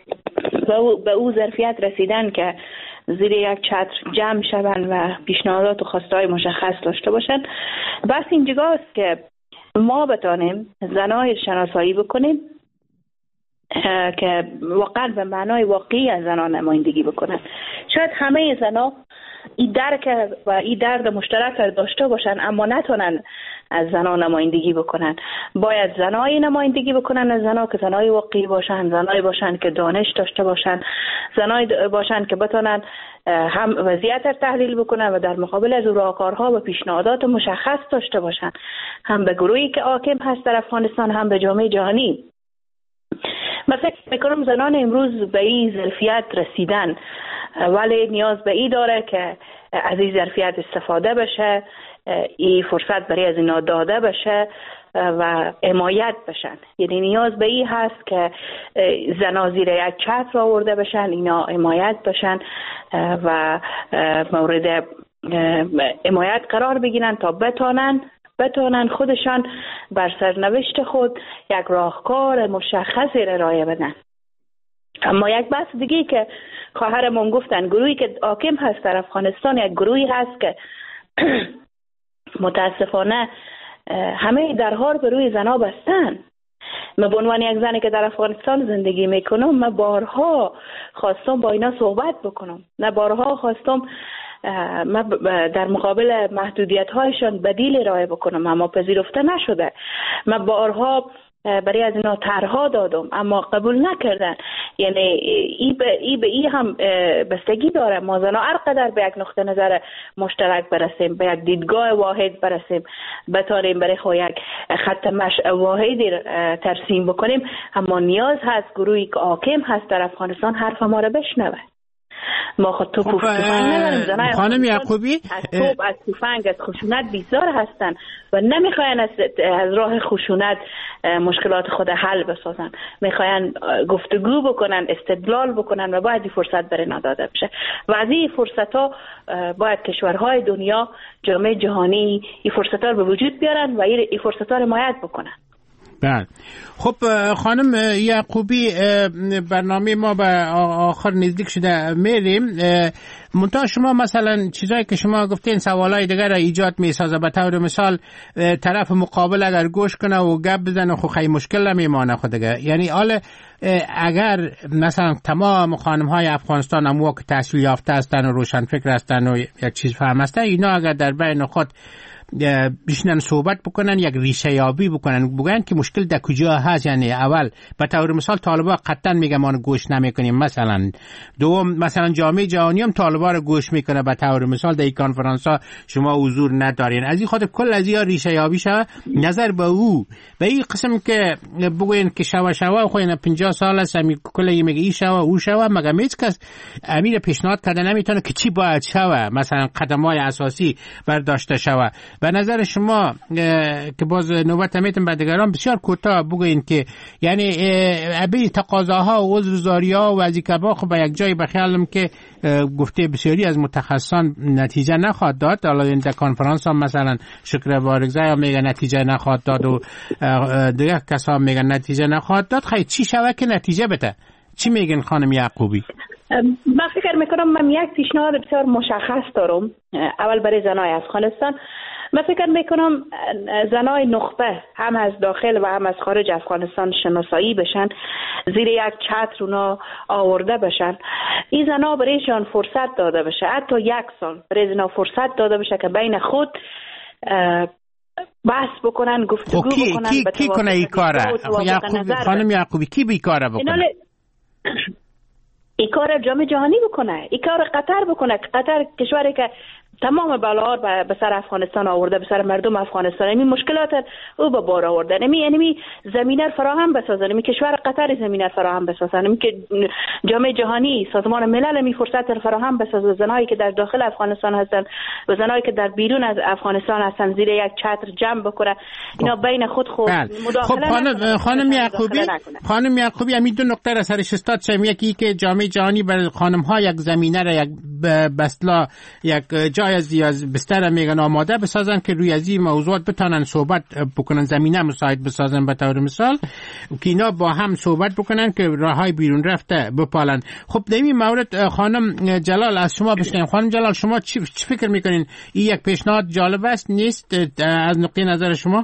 به او ظرفیت رسیدن که زیر یک چتر جمع شوند و پیشنهادات و خواستهای مشخص داشته باشند. بس اینجاست که ما بتانیم زنای شناسایی بکنیم که واقعا به معنای واقعی از زنان نمایندگی بکنن. شاید همه زنا این درک و این درد مشترک داشته باشن اما نتونن از زنان نمایندگی بکنن. باید زنای نمایندگی بکنن از زنا که زنای واقعی باشن، زنای باشن که دانش داشته باشن، زنای باشن که بتونن هم وضعیت را تحلیل بکنن و در مقابل از راهکارها و پیشنهادات مشخص داشته باشن، هم به گروهی که حاکم هست در افغانستان هم به جامعه جهانی. من فکر میکنم زنان امروز به این ظرفیت رسیدن، ولی نیاز به این داره که از این ظرفیت استفاده بشه، این فرصت برای از اینا داده بشه و حمایت بشن. یعنی نیاز به این هست که زنا زیر یک چتر آورده بشن، اینا حمایت بشن و مورد حمایت قرار بگیرن تا بتانن بتونن خودشان بر سرنوشت خود یک راهکار مشخصی را ارائه بدن. اما یک بحث دیگه که خواهرمون گفتن، گروهی که حاکم هست در افغانستان یک گروهی هست که متاسفانه همه درها رو به روی زنا بستن. من به عنوان یک زنی که در افغانستان زندگی میکنم، من بارها خواستم با اینا صحبت بکنم، نه بارها خواستم من در مقابل محدودیت هایشان بدیل ارائه بکنم اما پذیرفته نشده. من بارها برای از اینا طرحها دادم اما قبول نکردن. یعنی ای به ای به ای هم بستگی داره ما زنا هر قدر به یک نقطه نظر مشترک برسیم، به یک دیدگاه واحد برسیم، بتاریم برای خود یک خط مشع واحدی ترسیم بکنیم، اما نیاز هست گروهی که حاکم هست در افغانستان حرف ما را بشنوه. ما خود تو پوف توفنگ نداریم. زنای خانم یعقوبی از توپ از توفنگ از خشونت بیزار هستن و نمیخواین از, از راه خشونت مشکلات خود حل بسازن، میخواین گفتگو بکنن، استدلال بکنن و باید این فرصت برای نداده بشه و از این فرصت ها باید کشورهای دنیا، جامعه جهانی این فرصت ها رو به وجود بیارن و این فرصت ها رو حمایت بکنن. بله. خب خانم یعقوبی، برنامه ما به آخر نزدیک شده میریم. منتها شما مثلا چیزایی که شما گفتین سوالای دیگر را ایجاد میسازه. به طور مثال طرف مقابل اگر گوش کنه و گپ بزنه خو خیلی مشکل نمیمانه خود دیگه. یعنی حالا اگر مثلا تمام خانم های افغانستان هم که تحصیل یافته هستن و روشن فکر هستن و یک چیز فهم هستن، اینا اگر در بین خود بشینن صحبت بکنن، یک ریشه یابی بکنن، بگن که مشکل در کجا هست. یعنی اول به طور مثال طالبا قطعا میگه ما گوش نمیکنیم مثلا. دوم مثلا جامعه جهانی هم طالبا رو گوش میکنه، به طور مثال در این کنفرانس ها شما حضور ندارین. از این خود کل از این ریشه یابی شوه نظر به او به این قسم که بگوین که شوا شوا خو اینا پنجاه سال است می کلی میگه این شوا او شوا، مگه هیچ کس امیر پیشنهاد کرده نمیتونه که چی باید شوه، مثلا قدم‌های اساسی برداشته شوه. به نظر شما که باز نوبت میتون به دیگران بسیار کوتاه بگوین که یعنی ابی تقاضاها و عذرزاری‌ها و وظیفه‌ها خب به یک جای بخیالم که گفته بسیاری از متخصصان نتیجه نخواهد داد. حالا این در کنفرانس هم مثلا شکر بارگزای هم میگه نتیجه نخواهد داد و دیگه کسا هم میگن نتیجه نخواهد داد. خیلی چی شوه که نتیجه بده؟ چی میگن خانم یعقوبی؟ من فکر میکنم من یک پیشنهاد بسیار مشخص دارم. اول برای زنای افغانستان من فکر میکنم زنای نخبه هم از داخل و هم از خارج افغانستان شناسایی بشن، زیر یک چتر اونا آورده بشن. این زنا برایشان فرصت داده بشه، حتی یک سال برای زنا فرصت داده بشه که بین خود بحث بکنن، گفتگو کی، بکنن. کی, کی کنه این کاره؟ خانم یعقوبی کی بی کاره بکنه؟ این کار جامعه جهانی بکنه، این کار قطر بکنه. قطر کشوری که تمام بلاها به سر افغانستان آورده، به سر مردم افغانستان، این مشکلات او به بار آورده. نمی یعنی زمینه فراهم بسازن، نمی کشور قطر زمینه فراهم بسازن، نمی که جامعه جهانی، سازمان ملل می فرصت فراهم بسازه. زنایی که در داخل افغانستان هستن و زنایی که در بیرون از افغانستان هستن زیر یک چتر جمع بکنه، اینا بین خود خود مداخله. خب خانم خانم یعقوبی خانم یعقوبی همین دو نکته را سرش استاد شم. یکی که جامعه جهانی برای خانم ها یک زمینه را، یک بسلا، یک جای از بستر میگن آماده بسازن که روی از این موضوعات بتانن صحبت بکنن، زمینه مساعد بسازن. به طور مثال که اینا با هم صحبت بکنن که راههای بیرون رفته بپالن. خب در این مورد خانم جلال از شما بشنویم. خانم جلال شما چی فکر میکنین؟ این یک پیشنهاد جالب است نیست از نقطه نظر شما؟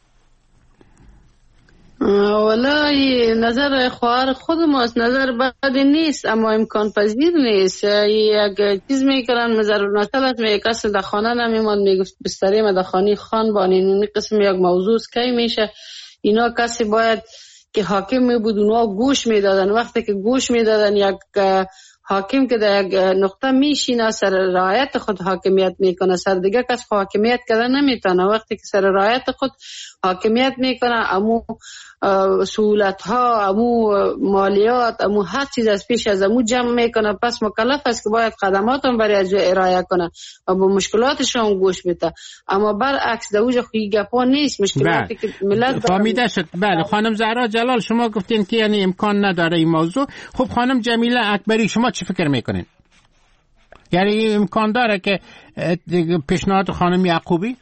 والله نظر خواهر خود ماست، نظر بدی نیست اما امکان پذیر نیست. یک چیز میکنن مزر نطلت می کسی در خانه نمیمان، میگفت بستری ما در خانه خان بانین. این قسم یک موضوع کی میشه؟ اینا کسی باید که حاکم می بود اونا گوش میدادن. وقتی که گوش میدادن یک حاکم که در یک نقطه میشینه سر رعایت خود حاکمیت میکنه، سر دیگه کس حاکمیت کردن نمیتونه. وقتی که سر رعایت خود حاکمیت میکنه، امو سهولت ها، امو مالیات، امو هر چیز از پیش از امو جمع میکنه. پس مکلف است که باید خدمات هم برای از ارائه کنه و با مشکلاتشون گوش بده. اما برعکس دوجه خوی گپا نیست. مشکلاتی که ملت فهمیده شد. بله خانم زهرا جلال شما گفتین که یعنی امکان نداره این موضوع. خب خانم جمیله اکبری شما چی فکر میکنین؟ یعنی امکان داره که پیشنهاد خانم یعقوبی؟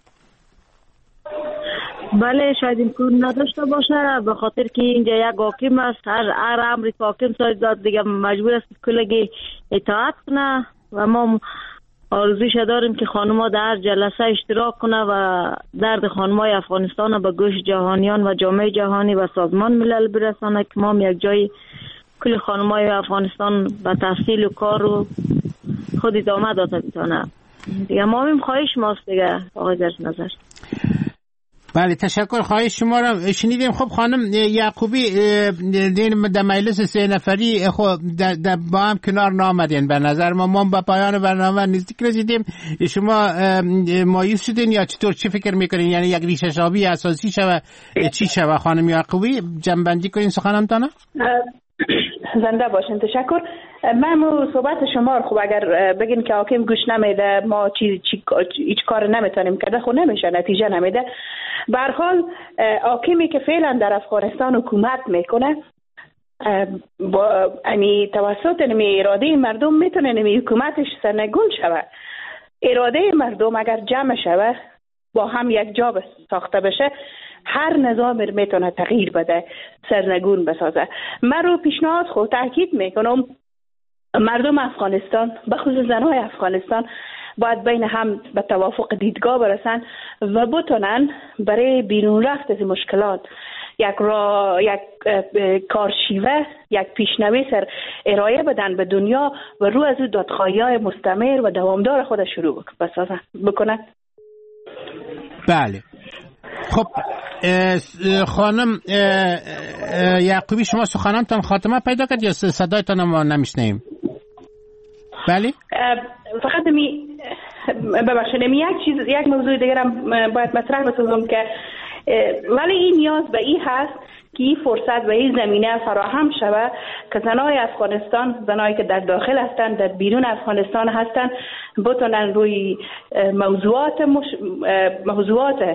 بله شاید امکان نداشته باشه، به خاطر که اینجا یک حاکم است، هر هر امری که حاکم صادر داد دیگه مجبور است کلگی اطاعت کنه و ما آرزوش داریم که خانم‌ها در جلسه اشتراک کنه و درد خانم‌های افغانستان به گوش جهانیان و جامعه جهانی و سازمان ملل برسانه که ما یک جای کل خانم‌های افغانستان به تحصیل و کار و خود ادامه داده بتونه. دیگه ما هم خواهش ماست دیگه آقای در نظر. بله تشکر. خواهش شما را شنیدیم. خب خانم یعقوبی دین در مجلس سه نفری خب با هم کنار نامدین. به نظر ما ما به پایان برنامه نزدیک رسیدیم. شما مایوس شدین یا چطور؟ چی فکر میکنین؟ یعنی یک ریشه آبی اساسی شوه چی شوه؟ خانم یعقوبی جنبندی کنین سخنانتان. زنده باشین. تشکر. من صحبت شما رو خب اگر بگین که حاکم گوش نمیده ما چی چی هیچ کار نمیتونیم کرده خب نمیشه، نتیجه نمیده. به هر حال حاکمی که فعلا در افغانستان حکومت میکنه با یعنی توسط نمی اراده مردم میتونه نمی حکومتش سرنگون شوه. اراده مردم اگر جمع شوه با هم یک جا ساخته بشه هر نظام میتونه تغییر بده، سرنگون بسازه. من رو پیشنهاد خود تاکید میکنم مردم افغانستان به خصوص زنهای افغانستان باید بین هم به توافق دیدگاه برسن و بتونن برای بیرون رفت از مشکلات یک را یک کارشیوه یک پیشنویس ارائه بدن به دنیا و رو از دادخواهی‌های مستمر و دوامدار خود شروع بسازن بکنن. بله. خب خانم یعقوبی شما سخنانتان خاتمه پیدا کرد یا صدایتان ما نمیشنیم؟ بله فقط می ببخشید می یک چیز یک موضوع دیگر هم باید مطرح بسازم که ولی این نیاز به این هست که این فرصت و این زمینه فراهم شوه که زنای افغانستان، زنایی که در داخل هستند در بیرون افغانستان هستند بتونن روی موضوعات مش... موضوعات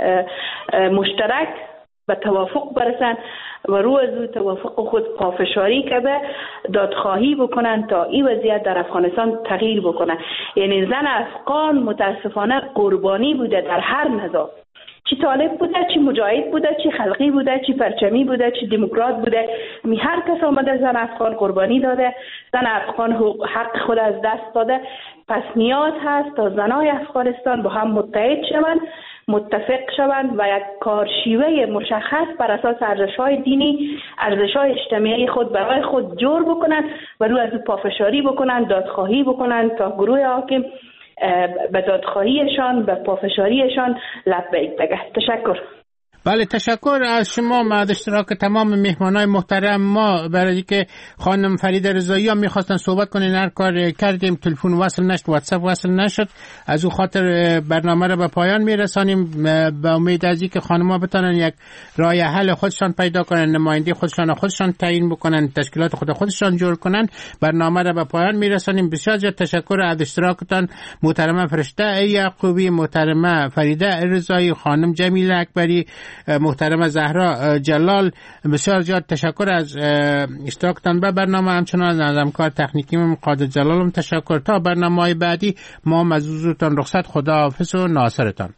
مشترک و توافق برسن و رو از توافق خود پافشاری که به دادخواهی بکنن تا این وضعیت در افغانستان تغییر بکنن. یعنی زن افغان متاسفانه قربانی بوده در هر نظام، چی طالب بوده، چی مجاهد بوده، چی خلقی بوده، چی پرچمی بوده، چی دموکرات بوده، می هر کس آمده زن افغان قربانی داده، زن افغان حق خود از دست داده. پس نیاز هست تا زنای افغانستان با هم متحد شوند، متفق شوند و یک کارشیوه مشخص بر اساس ارزش‌های دینی، ارزش‌های اجتماعی خود برای خود جور بکنند و رو از پافشاری بکنند، دادخواهی بکنند تا گروه حاکم به دادخواهیشان به پافشاریشان لبیک بگه. تشکر. بله تشکر از شما. مع اشتراک تمام مهمانای محترم ما برای اینکه خانم فریده رضایی ها میخواستن صحبت کنین هر کار کردیم، تلفن وصل نشد، واتساپ وصل نشد، از او خاطر برنامه را به پایان میرسانیم. به امید از اینکه خانم ها بتونن یک راه حل خودشان پیدا کنن، نماینده خودشان خودشان تعیین بکنن، تشکیلات خود خودشان جور کنن، برنامه را به پایان میرسانیم. بسیار زیاد تشکر از اشتراکتان محترمه فرشته یعقوبی، محترمه فریده رضایی، خانم جمیله اکبری، محترم زهرا جلال. بسیار زیاد تشکر از اشتراکتان به برنامه. همچنان از همکار تکنیکی من قادر جلالم تشکر. تا برنامه‌های بعدی ما مزوزتان رخصت. خداحافظ و ناصرتان.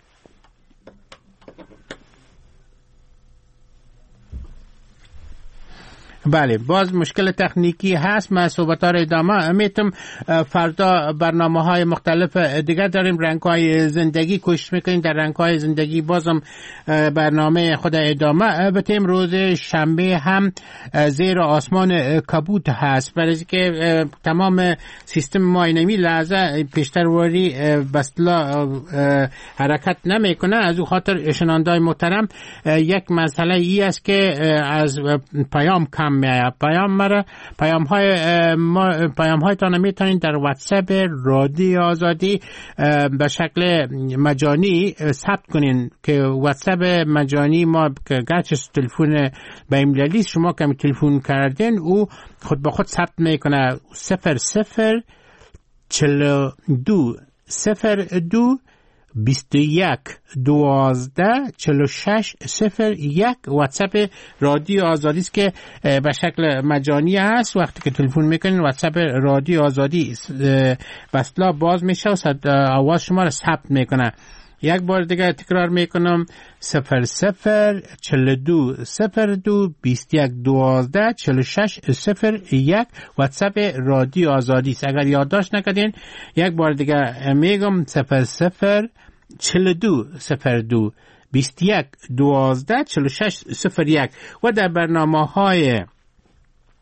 بله باز مشکل تکنیکی هست. من صحبت ها را ادامه میتم. فردا برنامه های مختلف دیگر داریم. رنگ های زندگی کوشش میکنیم در رنگ های زندگی بازم برنامه خود ادامه بتیم. روز شنبه هم زیر آسمان کبود هست برای که تمام سیستم ما اینمی لحظه پیشترواری بسلا حرکت نمیکنه. از او خاطر شنونده‌های محترم یک مسئله ای است که از پیام کم میاد. پیام مرا پیام های ما پیام هایتان میتونید در واتساپ رادیو آزادی به شکل مجانی ثبت کنین که واتساپ مجانی ما که گرچه تلفن بین‌المللی شما که تلفن کردین او خود به خود ثبت میکنه. صفر صفر چهل دو صفر دو بیست و یک دوازده چهل و شش صفر یک واتساپ رادیو آزادی است که به شکل مجانی هست. وقتی که تلفن میکنین واتساپ رادیو آزادی بسلا باز میشه و آواز شما را ثبت میکنه. یک بار دیگه تکرار میکنم صفر صفر چهل دو صفر دو بیست و یک دوازده چهل و شش صفر یک واتساپ رادیو آزادی است. اگر یادداشت نکردین یک بار دیگه میگم صفر صفر چهل دو صفر دو بیست و یک دوازده چهل و شش صفر یک. و در برنامه های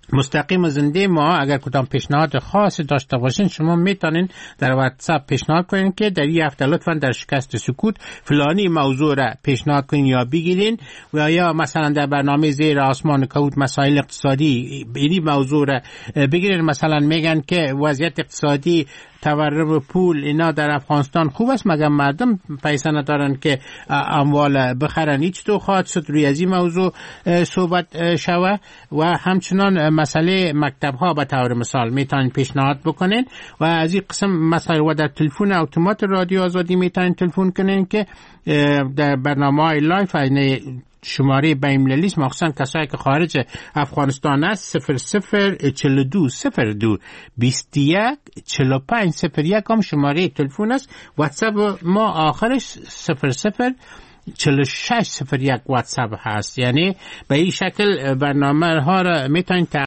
مستقیم زنده ما اگر کدام پیشنهاد خاص داشته باشین شما میتونین در واتساپ پیشنهاد کنین که در این هفته لطفا در شکست سکوت فلانی موضوع را پیشنهاد کنین یا بگیرین و یا مثلا در برنامه زیر آسمان کود مسائل اقتصادی این موضوع را بگیرین. مثلا میگن که وضعیت اقتصادی تورم پول اینا در افغانستان خوب است مگر مردم پیسه ندارن که اموال بخرن. هیچ تو خواهد شد روی از این موضوع صحبت شوه و همچنان مسئله مکتب ها به طور مثال میتونین پیشنهاد بکنین و از این قسم مسائل و در تلفن اتومات رادیو آزادی میتونین تلفن کنین که در برنامه های لایف شماره بین‌المللی است مخصوصا کسایی که خارج افغانستان است صفر صفر چهل و دو صفر دو بیست و یک چهل و پنج صفر یک هم شماره تلفن است. واتساپ ما آخرش صفر صفر چهل و شش صفر یک واتساپ هست. یعنی به این شکل برنامه ها را میتونید